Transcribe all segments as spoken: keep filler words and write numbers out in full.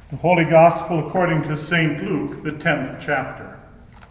The Holy Gospel according to Saint Luke, the tenth chapter.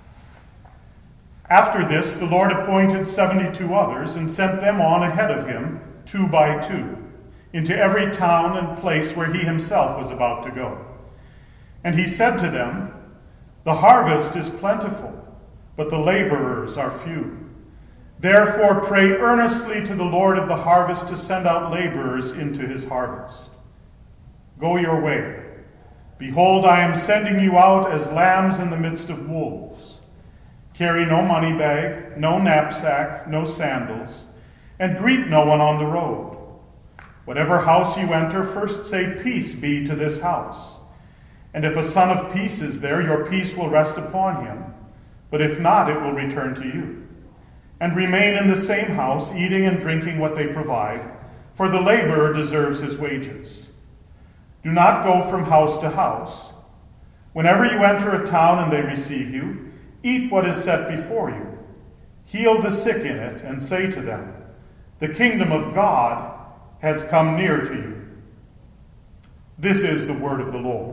After this, the Lord appointed seventy-two others and sent them on ahead of him, two by two, into every town and place where he himself was about to go. And he said to them, "The harvest is plentiful, but the laborers are few. Therefore pray earnestly to the Lord of the harvest to send out laborers into his harvest. Go your way. Behold, I am sending you out as lambs in the midst of wolves. Carry no money bag, no knapsack, no sandals, and greet no one on the road. Whatever house you enter, first say, 'Peace be to this house.' And if a son of peace is there, your peace will rest upon him. But if not, it will return to you. And remain in the same house, eating and drinking what they provide, for the laborer deserves his wages. Do not go from house to house. Whenever you enter a town and they receive you, eat what is set before you. Heal the sick in it, and say to them, 'The kingdom of God has come near to you.'" This is the word of the Lord.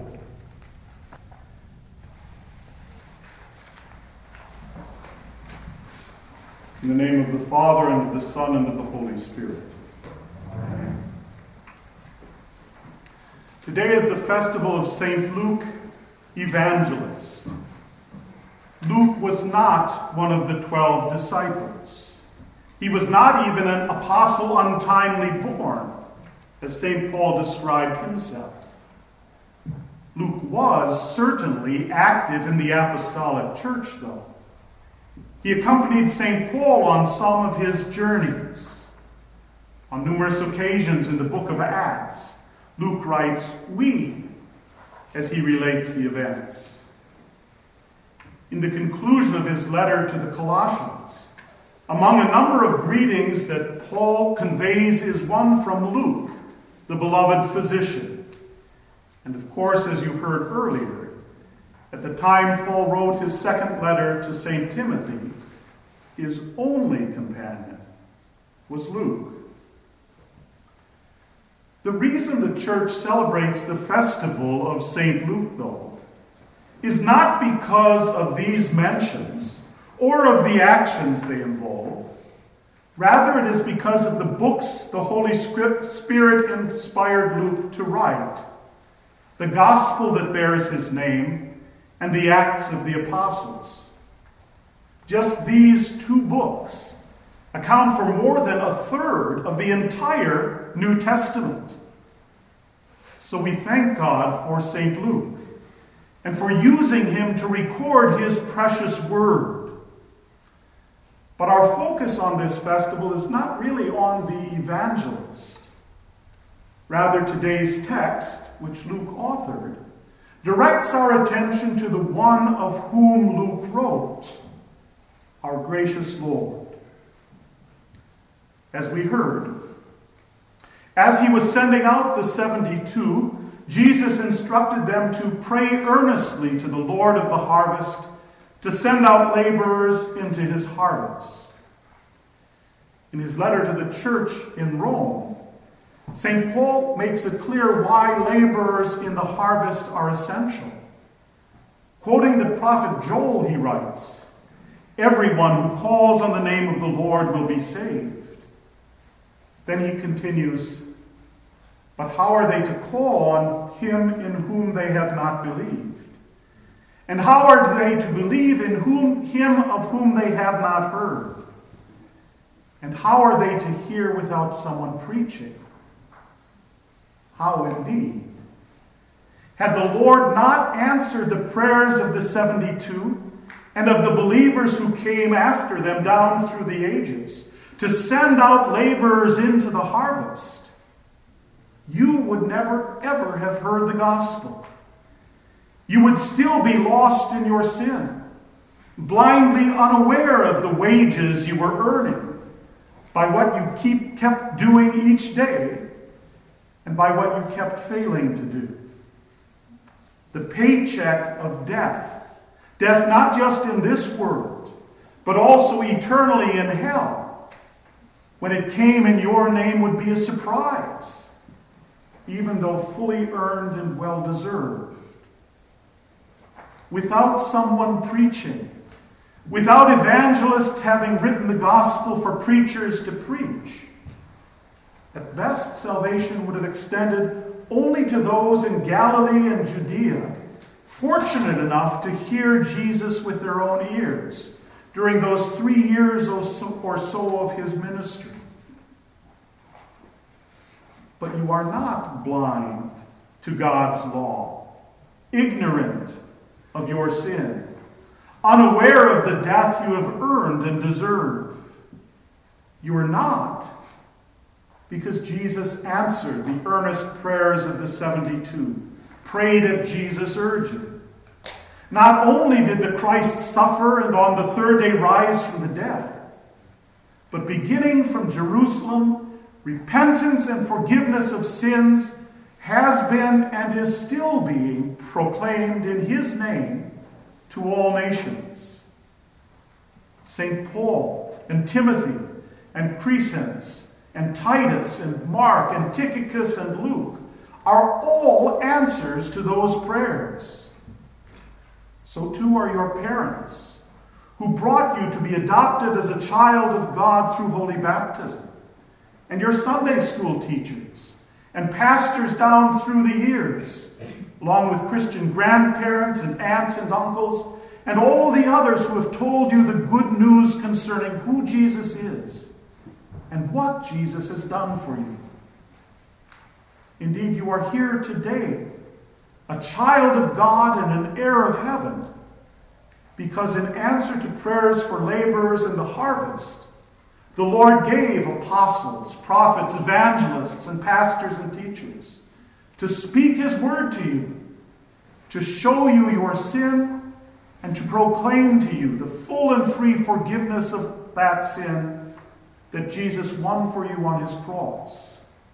In the name of the Father, and of the Son, and of the Holy Spirit. Amen. Today is the festival of Saint Luke, Evangelist. Luke was not one of the twelve disciples. He was not even an apostle untimely born, as Saint Paul described himself. Luke was certainly active in the apostolic church, though. He accompanied Saint Paul on some of his journeys. On numerous occasions in the book of Acts, Luke writes, "we," as he relates the events. In the conclusion of his letter to the Colossians, among a number of greetings that Paul conveys is one from Luke, the beloved physician. And of course, as you heard earlier, at the time Paul wrote his second letter to Saint Timothy, his only companion was Luke. The reason the church celebrates the festival of Saint Luke, though, is not because of these mentions or of the actions they involve. Rather, it is because of the books the Holy Spirit inspired Luke to write, the gospel that bears his name, and the Acts of the Apostles. Just these two books account for more than a third of the entire New Testament. So we thank God for Saint Luke and for using him to record his precious word. But our focus on this festival is not really on the evangelist. Rather, today's text, which Luke authored, directs our attention to the one of whom Luke wrote, our gracious Lord. As we heard, as he was sending out the seventy-two, Jesus instructed them to pray earnestly to the Lord of the harvest to send out laborers into his harvest. In his letter to the church in Rome, Saint Paul makes it clear why laborers in the harvest are essential. Quoting the prophet Joel, he writes, "Everyone who calls on the name of the Lord will be saved." Then he continues, "But how are they to call on him in whom they have not believed? And how are they to believe in whom, him of whom they have not heard? And how are they to hear without someone preaching?" How indeed? Had the Lord not answered the prayers of the seventy-two and of the believers who came after them down through the ages to send out laborers into the harvest, you would never ever have heard the gospel. You would still be lost in your sin, blindly unaware of the wages you were earning by what you keep, kept doing each day and by what you kept failing to do. The paycheck of death, death not just in this world, but also eternally in hell, when it came in your name, would be a surprise. even though fully earned and well-deserved. Without someone preaching, without evangelists having written the gospel for preachers to preach, at best salvation would have extended only to those in Galilee and Judea, fortunate enough to hear Jesus with their own ears during those three years or so of his ministry. But you are not blind to God's law, ignorant of your sin, unaware of the death you have earned and deserve. You are not, because Jesus answered the earnest prayers of the seventy-two, prayed at Jesus' urging. Not only did the Christ suffer and on the third day rise from the dead, but beginning from Jerusalem, repentance and forgiveness of sins has been and is still being proclaimed in his name to all nations. Saint Paul and Timothy and Crescens and Titus and Mark and Tychicus and Luke are all answers to those prayers. So too are your parents, who brought you to be adopted as a child of God through holy baptism, and your Sunday school teachers, and pastors down through the years, along with Christian grandparents and aunts and uncles, and all the others who have told you the good news concerning who Jesus is and what Jesus has done for you. Indeed, you are here today, a child of God and an heir of heaven, because in answer to prayers for laborers in the harvest, the Lord gave apostles, prophets, evangelists, and pastors and teachers to speak his word to you, to show you your sin, and to proclaim to you the full and free forgiveness of that sin that Jesus won for you on his cross.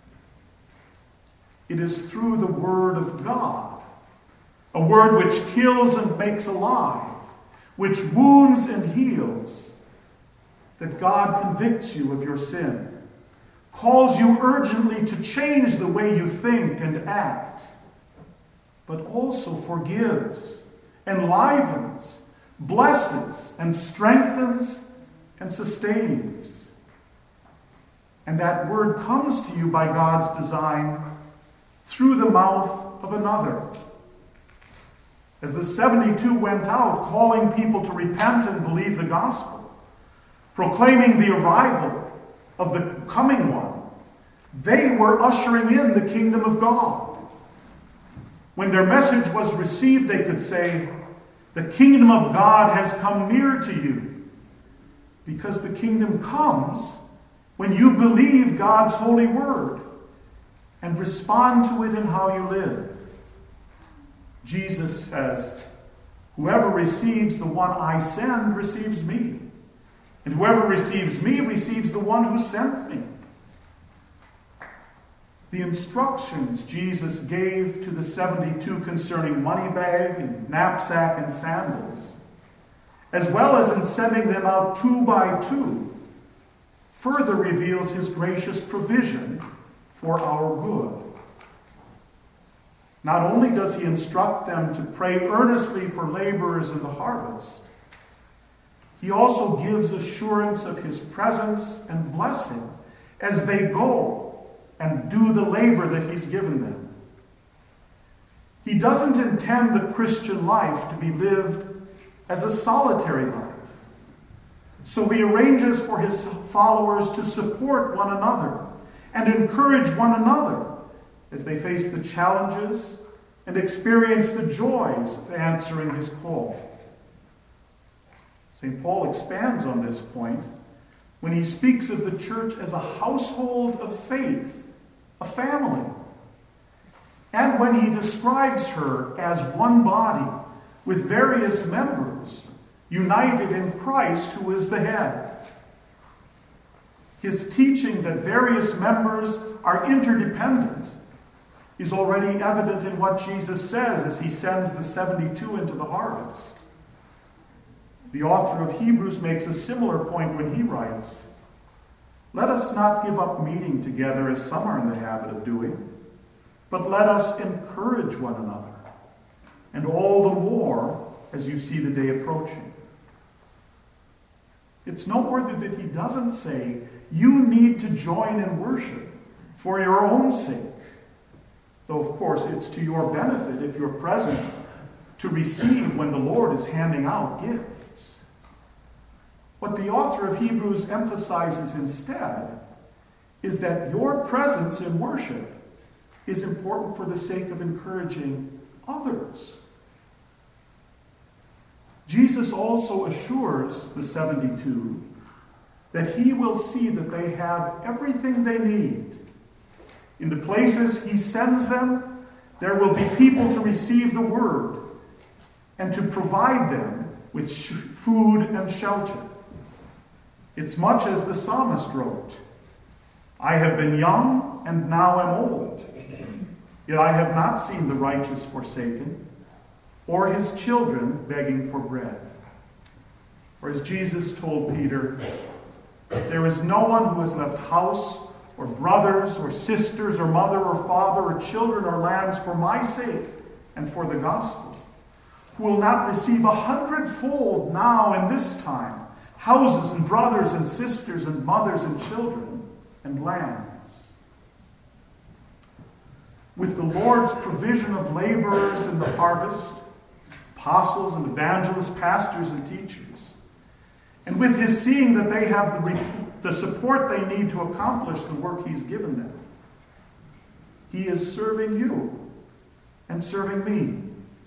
It is through the word of God, a word which kills and makes alive, which wounds and heals, that God convicts you of your sin, calls you urgently to change the way you think and act, but also forgives, enlivens, blesses, and strengthens and sustains. And that word comes to you by God's design through the mouth of another. As the seventy-two went out, calling people to repent and believe the gospel, proclaiming the arrival of the coming one, they were ushering in the kingdom of God. When their message was received, they could say, "The kingdom of God has come near to you," because the kingdom comes when you believe God's holy word and respond to it in how you live. Jesus says, "Whoever receives the one I send receives me, and whoever receives me receives the one who sent me." The instructions Jesus gave to the seventy-two concerning money bag and knapsack and sandals, as well as in sending them out two by two, further reveals his gracious provision for our good. Not only does he instruct them to pray earnestly for laborers in the harvest, he also gives assurance of his presence and blessing as they go and do the labor that he's given them. He doesn't intend the Christian life to be lived as a solitary life. So he arranges for his followers to support one another and encourage one another as they face the challenges and experience the joys of answering his call. Saint Paul expands on this point when he speaks of the church as a household of faith, a family, and when he describes her as one body with various members united in Christ, who is the head. His teaching that various members are interdependent is already evident in what Jesus says as he sends the seventy-two into the harvest. The author of Hebrews makes a similar point when he writes, "Let us not give up meeting together as some are in the habit of doing, but let us encourage one another, and all the more as you see the day approaching. It's noteworthy that he doesn't say, you need to join in worship for your own sake. Though, of course, it's to your benefit if you're present to receive when the Lord is handing out gifts. What the author of Hebrews emphasizes instead is that your presence in worship is important for the sake of encouraging others. Jesus also assures the seventy-two that he will see that they have everything they need. In the places he sends them, there will be people to receive the word and to provide them with sh- food and shelter. It's much as the psalmist wrote, I have been young and now am old, yet I have not seen the righteous forsaken, or his children begging for bread. Or as Jesus told Peter, there is no one who has left house or brothers or sisters or mother or father or children or lands for my sake and for the gospel, who will not receive a hundredfold now in this time, houses and brothers and sisters and mothers and children and lands. With the Lord's provision of laborers in the harvest, apostles and evangelists, pastors and teachers, and with his seeing that they have the, re- the support they need to accomplish the work he's given them, he is serving you and serving me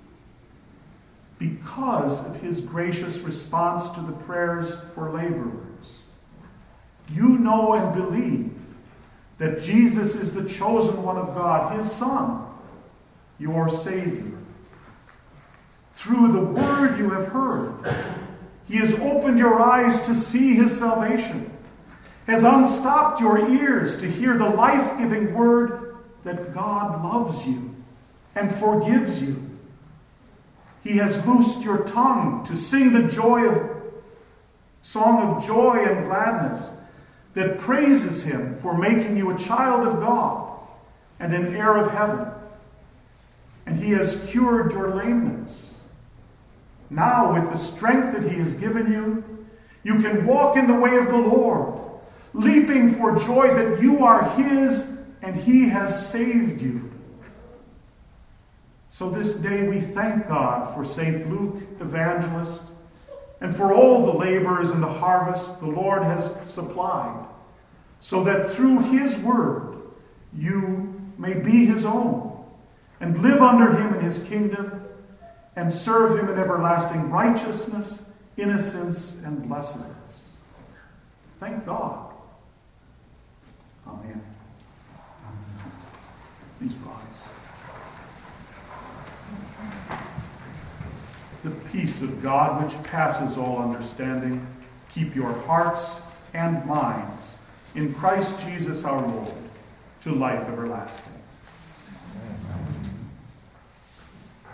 because of his gracious response to the prayers for laborers. You know and believe that Jesus is the chosen one of God, his Son, your Savior. Through the word you have heard, he has opened your eyes to see his salvation, has unstopped your ears to hear the life-giving word that God loves you and forgives you. He has loosed your tongue to sing the joy of song of joy and gladness that praises him for making you a child of God and an heir of heaven. And he has cured your lameness. Now, with the strength that he has given you, you can walk in the way of the Lord, leaping for joy that you are his and he has saved you. So this day we thank God for Saint Luke, evangelist, and for all the laborers in the harvest the Lord has supplied, so that through his word you may be his own, and live under him in his kingdom, and serve him in everlasting righteousness, innocence, and blessedness. Thank God. Amen. Please rise. The peace of God, which passes all understanding, keep your hearts and minds in Christ Jesus our Lord, to life everlasting. Amen.